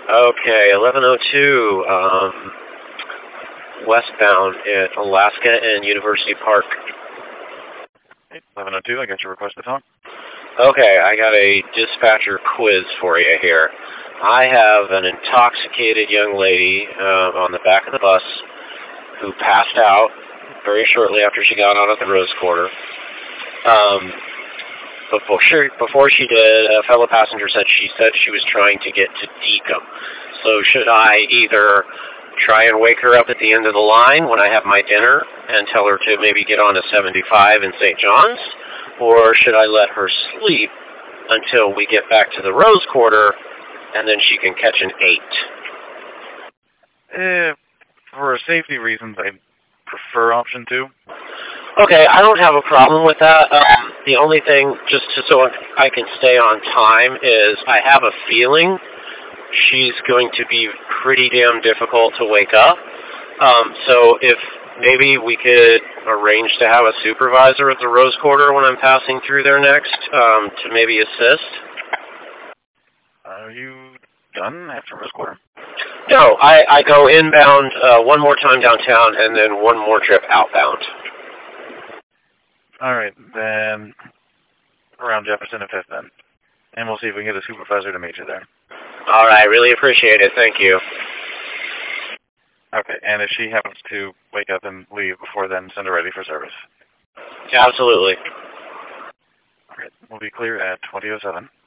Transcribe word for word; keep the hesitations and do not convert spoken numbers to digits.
Okay, eleven oh two, um, westbound at Alaska and University Park. eleven oh two, I got your request to talk. Okay, I got a dispatcher quiz for you here. I have an intoxicated young lady uh, on the back of the bus who passed out very shortly after she got on at the Rose Quarter. Um, before she, before she did, a fellow passenger said she said she was trying to get to Deacom. So should I either try and wake her up at the end of the line when I have my dinner and tell her to maybe get on to seventy-five in Saint John's? Or should I let her sleep until we get back to the Rose Quarter and then she can catch an eight? Eh, for safety reasons, I prefer option two. Okay, I don't have a problem with that. Um, the only thing, just to, so I can stay on time, is I have a feeling she's going to be pretty damn difficult to wake up. Um, so if maybe we could arrange to have a supervisor at the Rose Quarter when I'm passing through there next um, to maybe assist. Are you done after Rose Quarter? No, I, I go inbound uh, one more time downtown and then one more trip outbound. All right, then around Jefferson and Fifth then. And we'll see if we can get a supervisor to meet you there. All right, really appreciate it. Thank you. Okay, and if she happens to wake up and leave before then, send her ready for service. Absolutely. All right, we'll be clear at twenty oh seven.